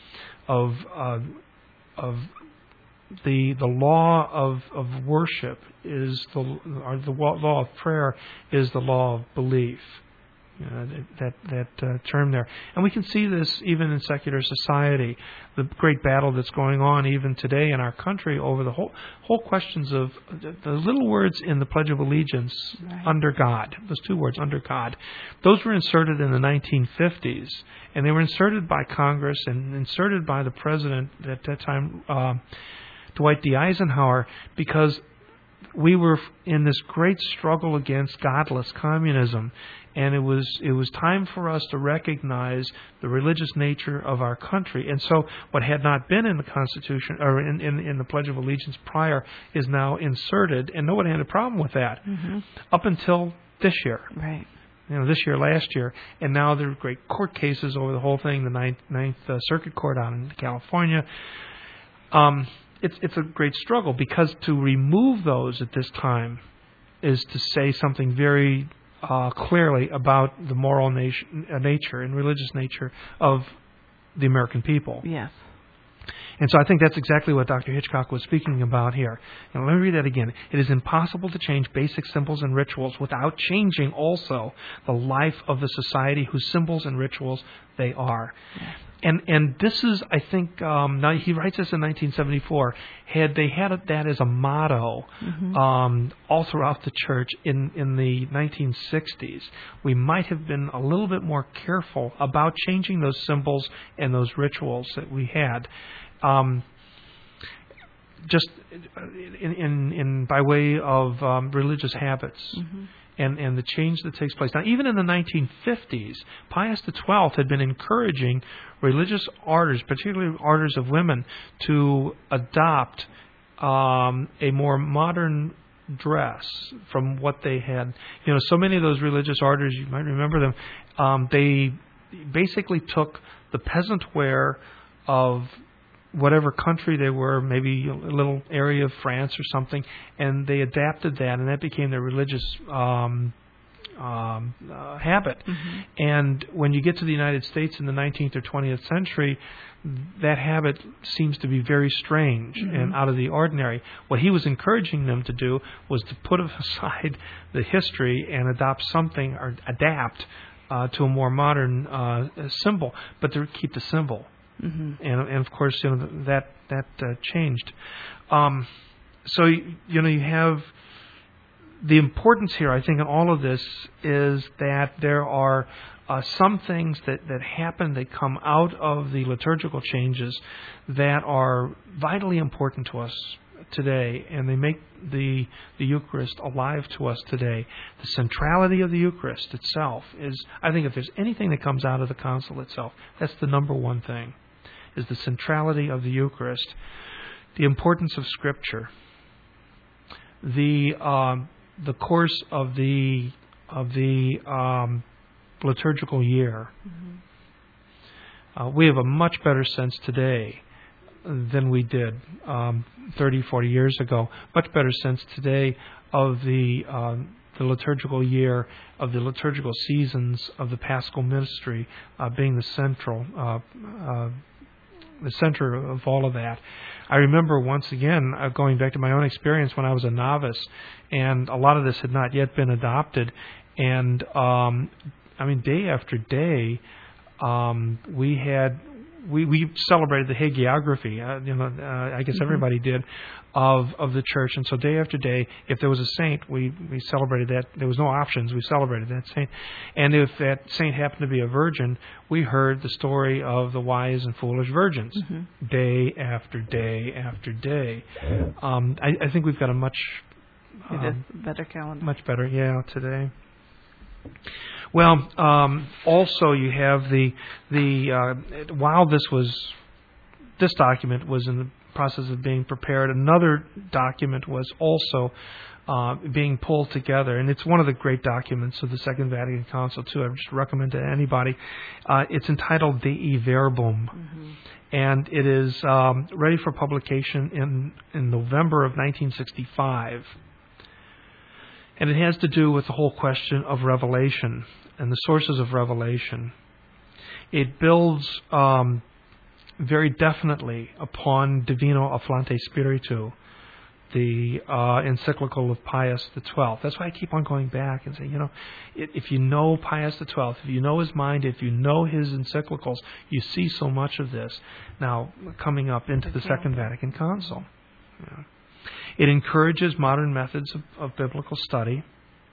of uh, of The the law of, of worship is the or the law of prayer is the law of belief. You know, that that uh, term there, and we can see this even in secular society. The great battle that's going on even today in our country over the whole whole questions of the, the little words in the Pledge of Allegiance, right. Under God. Those two words, under God. Those were inserted in the nineteen fifties, and they were inserted by Congress and inserted by the president at that time. Uh, Dwight D. Eisenhower, because we were in this great struggle against godless communism, and it was it was time for us to recognize the religious nature of our country. And so what had not been in the Constitution or in, in, in the Pledge of Allegiance prior is now inserted, and nobody had a problem with that mm-hmm. up until this year. Right. You know, this year, last year, and now there are great court cases over the whole thing, the Ninth, Ninth uh, Circuit Court out in California. Um, It's it's a great struggle, because to remove those at this time is to say something very uh, clearly about the moral nation, uh, nature and religious nature of the American people. Yes. And so I think that's exactly what Doctor Hitchcock was speaking about here. And let me read that again. It is impossible to change basic symbols and rituals without changing also the life of the society whose symbols and rituals they are. Yes. And and this is, I think, um, now he writes this in nineteen seventy-four. Had they had that as a motto mm-hmm. um, all throughout the church in, in the nineteen sixties, we might have been a little bit more careful about changing those symbols and those rituals that we had. Um, just in, in, in by way of um, religious habits. Mm-hmm. And, and the change that takes place. Now, even in the nineteen fifties, Pius the twelfth had been encouraging religious orders, particularly orders of women, to adopt um, a more modern dress from what they had. You know, so many of those religious orders, you might remember them, um, they basically took the peasant wear of whatever country they were, maybe a little area of France or something, and they adapted that, and that became their religious um, um, uh, habit. Mm-hmm. And when you get to the United States in the nineteenth or twentieth century, that habit seems to be very strange mm-hmm. and out of the ordinary. What he was encouraging them to do was to put aside the history and adopt something, or adapt uh, to a more modern uh, symbol, but to keep the symbol. Mm-hmm. And, and of course, you know, that that uh, changed. Um, so you, you know, you have the importance here. I think in all of this is that there are uh, some things that, that happen that come out of the liturgical changes that are vitally important to us today, and they make the the Eucharist alive to us today. The centrality of the Eucharist itself is, I think, if there's anything that comes out of the Council itself, that's the number one thing. Is the centrality of the Eucharist, the importance of Scripture, the um, the course of the of the um, liturgical year. Mm-hmm. Uh, we have a much better sense today than we did um, thirty, forty years ago. Much better sense today of the um, the liturgical year, of the liturgical seasons of the Paschal ministry uh, being the central, uh, uh, the center of all of that. I remember once again uh, going back to my own experience when I was a novice, and a lot of this had not yet been adopted, and um, I mean day after day, um, we had. We, we celebrated the hagiography, uh, you know, uh, I guess mm-hmm. everybody did, of of the church. And so day after day, if there was a saint, we, we celebrated that. There was no options. We celebrated that saint. And if that saint happened to be a virgin, we heard the story of the wise and foolish virgins, mm-hmm. day after day after day. Um, I, I think we've got a much um, better calendar. Much better, yeah, today. Well, um, also you have the the uh, while this was this document was in the process of being prepared, another document was also uh, being pulled together, and it's one of the great documents of the Second Vatican Council too. I would just recommend it to anybody. Uh, it's entitled Dei Verbum, mm-hmm. and it is um, ready for publication in in November of nineteen sixty-five. And it has to do with the whole question of revelation and the sources of revelation. It builds um, very definitely upon Divino Afflante Spiritu, the uh, encyclical of Pius the twelfth. That's why I keep on going back and saying, you know, if you know Pius the twelfth, if you know his mind, if you know his encyclicals, you see so much of this now coming up into the Second Vatican Council. Yeah. It encourages modern methods of, of biblical study,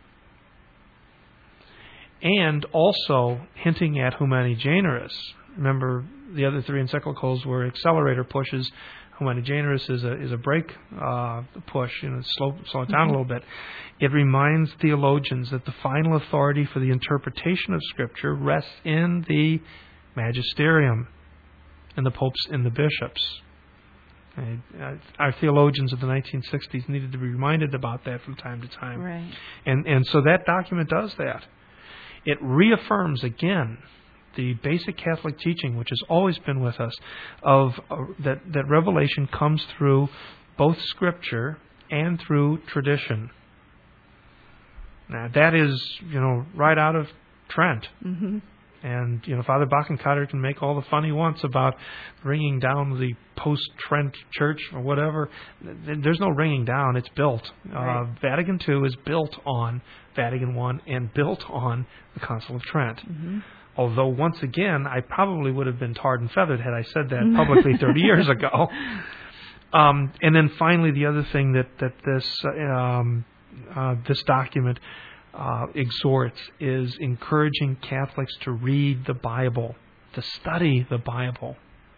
and also hinting at Humani Generis. Remember, the other three encyclicals were accelerator pushes. Humani Generis is a is a brake uh, push, you know, slow slow it down mm-hmm. a little bit. It reminds theologians that the final authority for the interpretation of Scripture rests in the magisterium, in the popes, in the bishops. Uh, our theologians of the nineteen sixties needed to be reminded about that from time to time. Right. And and so that document does that. It reaffirms again the basic Catholic teaching, which has always been with us, of uh, that, that revelation comes through both Scripture and through tradition. Now that is, you know, right out of Trent. Mm-hmm. And, you know, Father Bachenkader can make all the fun he wants about ringing down the post-Trent church or whatever. There's no ringing down. It's built. Right. Uh, Vatican Two is built on Vatican One and built on the Council of Trent. Mm-hmm. Although, once again, I probably would have been tarred and feathered had I said that publicly thirty years ago. Um, and then finally, the other thing that, that this, um, uh, this document Uh, exhorts is encouraging Catholics to read the Bible, to study the Bible.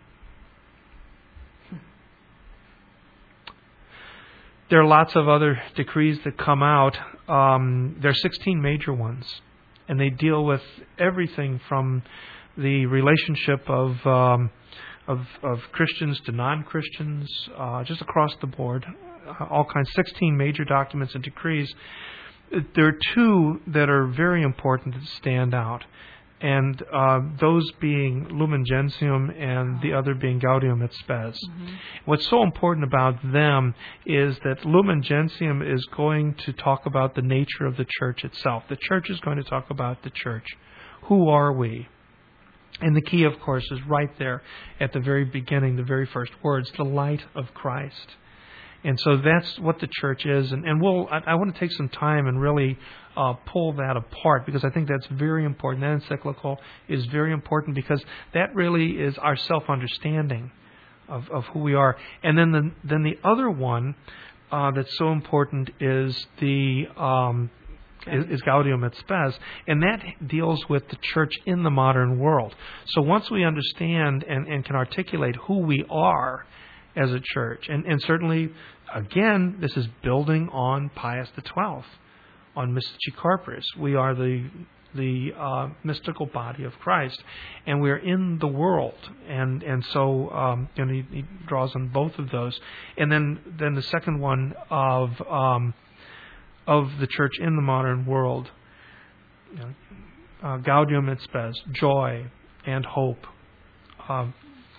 There are lots of other decrees that come out. Um, there are sixteen major ones, and they deal with everything from the relationship of um, of, of Christians to non-Christians, uh, just across the board, uh, all kinds. sixteen major documents and decrees. There are two that are very important that stand out, and uh, those being Lumen Gentium and the other being Gaudium et Spes. Mm-hmm. What's so important about them is that Lumen Gentium is going to talk about the nature of the church itself. The church is going to talk about the church. Who are we? And the key, of course, is right there at the very beginning, the very first words, the light of Christ. And so that's what the church is. And, and we'll, I, I want to take some time and really uh, pull that apart, because I think that's very important. That encyclical is very important because that really is our self-understanding of, of who we are. And then the, then the other one uh, that's so important is the um, is, is Gaudium et Spes, and that deals with the church in the modern world. So once we understand and, and can articulate who we are as a church, and, and certainly, again, this is building on Pius the twelfth, on Mystici Corporis. We are the the uh, mystical body of Christ, and we are in the world, and and so um, you know, he, he draws on both of those, and then then the second one of um, of the church in the modern world, you know, uh, Gaudium et Spes, joy and hope. Uh,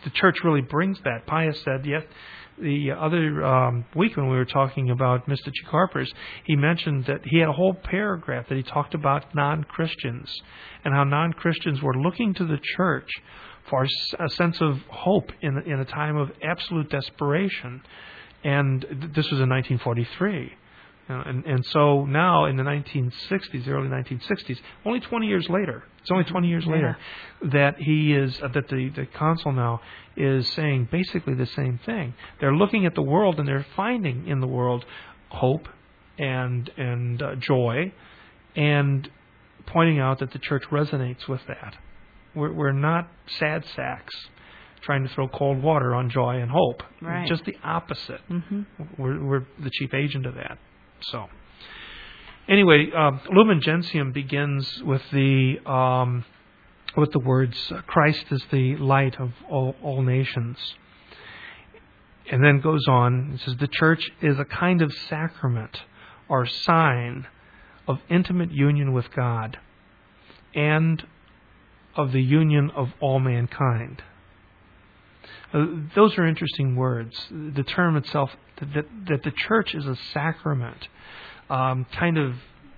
the church really brings that. Pius said, yes, the other um, week when we were talking about Mister Chikarpers, he mentioned that he had a whole paragraph that he talked about non-Christians and how non-Christians were looking to the church for a sense of hope in, in a time of absolute desperation. And th- this was in nineteen forty-three. You know, and, and so now in the nineteen sixties, early nineteen sixties, only twenty years later, it's only twenty years yeah. later that he is, uh, that the, the council now is saying basically the same thing. They're looking at the world and they're finding in the world hope and, and uh, joy, and pointing out that the church resonates with that. We're, we're not sad sacks trying to throw cold water on joy and hope. Right. Just the opposite. Mm-hmm. We're, we're the chief agent of that. So, anyway, uh, Lumen Gentium begins with the um, with the words, "Christ is the light of all, all nations," and then goes on. It says, "The church is a kind of sacrament or sign of intimate union with God and of the union of all mankind." Uh, those are interesting words. The term itself, that, that the church is a sacrament, um, kind of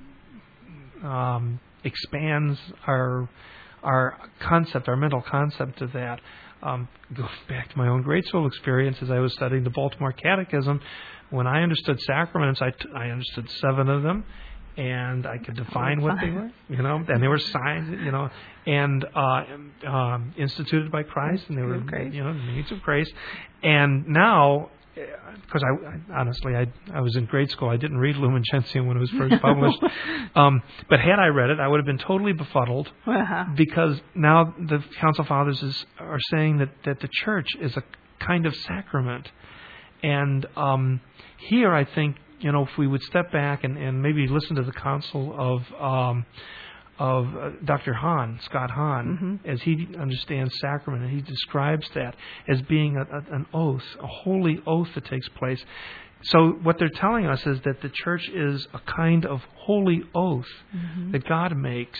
um, expands our our concept, our mental concept of that. Um, going back to my own grade school experience as I was studying the Baltimore Catechism, when I understood sacraments, I, t- I understood seven of them, and I could define what they were, you know, and they were signs, you know, and uh, um, instituted by Christ, and they were, you know, means of grace. And now, because I, I honestly, I I was in grade school, I didn't read Lumen Gentium when it was first published, um, but had I read it, I would have been totally befuddled, uh-huh. because now the Council Fathers is, are saying that, that the church is a kind of sacrament. And um, here I think, you know, if we would step back and, and maybe listen to the counsel of um, of uh, Doctor Hahn, Scott Hahn, mm-hmm. as he understands sacrament, and he describes that as being a, a, an oath, a holy oath that takes place. So what they're telling us is that the church is a kind of holy oath mm-hmm. that God makes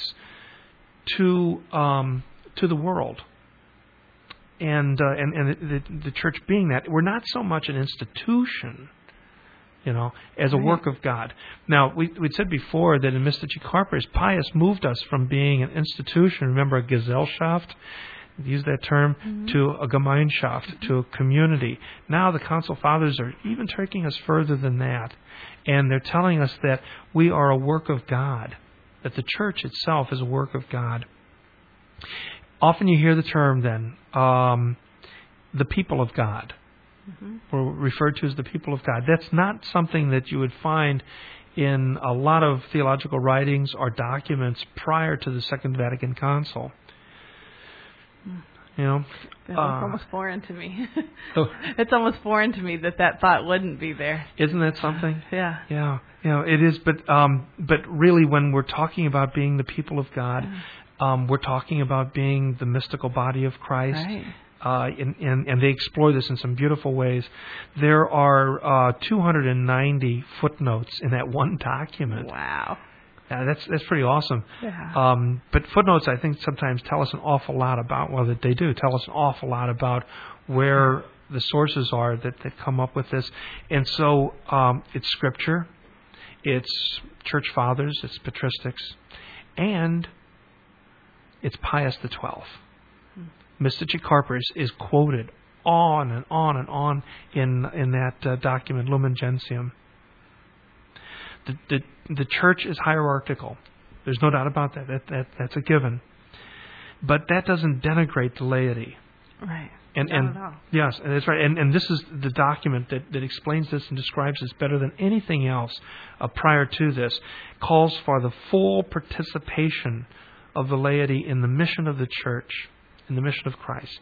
to um, to the world. And uh, and and the, the church being that, we're not so much an institution, you know, as a right. work of God. Now, we we said before that in Mister Chikarpers, Pius moved us from being an institution, remember a Gesellschaft, use that term, mm-hmm. to a Gemeinschaft, mm-hmm. to a community. Now the Council Fathers are even taking us further than that, and they're telling us that we are a work of God, that the church itself is a work of God. Often you hear the term then, um, the people of God. Mm-hmm. We're referred to as the people of God. That's not something that you would find in a lot of theological writings or documents prior to the Second Vatican Council. Mm. You know, that's uh, almost foreign to me. so, it's almost foreign to me that that thought wouldn't be there. Isn't that something? Yeah. Yeah. You know, it is. But um, but really, when we're talking about being the people of God, yeah. um, we're talking about being the mystical body of Christ. Right. Uh, and, and, and they explore this in some beautiful ways. There are uh, two hundred ninety footnotes in that one document. Wow. Uh, that's that's pretty awesome. Yeah. Um, but footnotes, I think, sometimes tell us an awful lot about, well, that they do, tell us an awful lot about where the sources are that, that come up with this. And so um, it's Scripture, it's Church Fathers, it's Patristics, and it's Pius the Twelfth. Mister Chikarpers is quoted on and on and on in in that uh, document, Lumen Gentium. The, the the church is hierarchical. There's no doubt about that. That, that that's a given. But that doesn't denigrate the laity. Right. And Not and at all. yes, and that's right. And and this is the document that, that explains this and describes this better than anything else uh, prior to this. Calls for the full participation of the laity in the mission of the church, in the mission of Christ.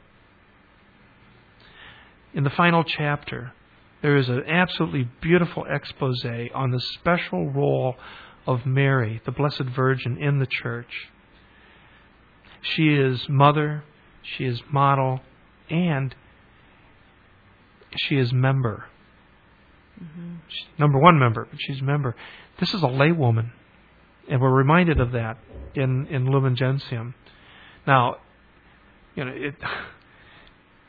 In the final chapter, there is an absolutely beautiful expose on the special role of Mary, the Blessed Virgin, in the church. She is mother, she is model, and she is member. Mm-hmm. She's number one member, but she's member. This is a laywoman, and we're reminded of that in, in Lumen Gentium. Now, you know, it,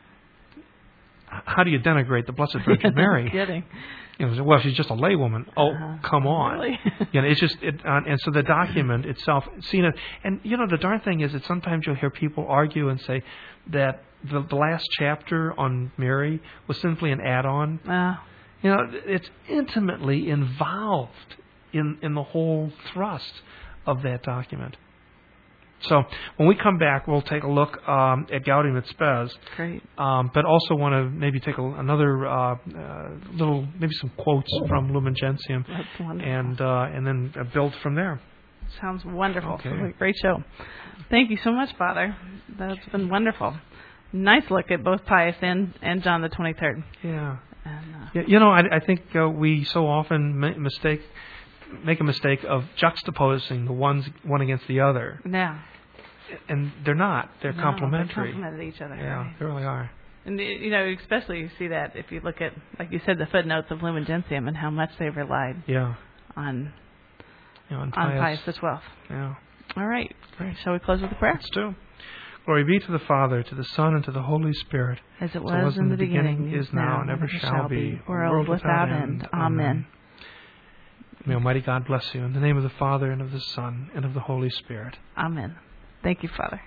how do you denigrate the Blessed Virgin Mary? No kidding. You know, well, she's just a laywoman. Oh, Uh-huh. come on. Really? You know, it's just, it, uh, and so the document itself, seen it, and you know, the darn thing is that sometimes you'll hear people argue and say that the, the last chapter on Mary was simply an add-on. Uh, You know, it's intimately involved in in the whole thrust of that document. So when we come back, we'll take a look um, at Gaudium et Spes, great. um, but also want to maybe take a, another uh, uh, little, maybe some quotes from Lumen Gentium, That's wonderful. and uh, and then uh, build from there. Sounds wonderful. Okay. Great show. Thank you so much, Father. That's been wonderful. Nice look at both Pius and, and John the twenty-third. Yeah. And, uh, Yeah, you know, I, I think uh, we so often ma- mistake make a mistake of juxtaposing the ones one against the other, yeah. and they're not. They're No, complementary. They complemented each other. Yeah, Right? they really are. And, you know, especially you see that if you look at, like you said, the footnotes of Lumen Gentium and how much they relied Yeah. on You know, and on Pius, Pius the twelfth. Yeah. All right. Great. Shall we close with a prayer? Let's do. Glory be to the Father, to the Son, and to the Holy Spirit. As it As was, in the beginning, is now, and ever shall be, world without end. Amen. May Almighty God bless you. In the name of the Father, and of the Son, and of the Holy Spirit. Amen. Thank you, Father.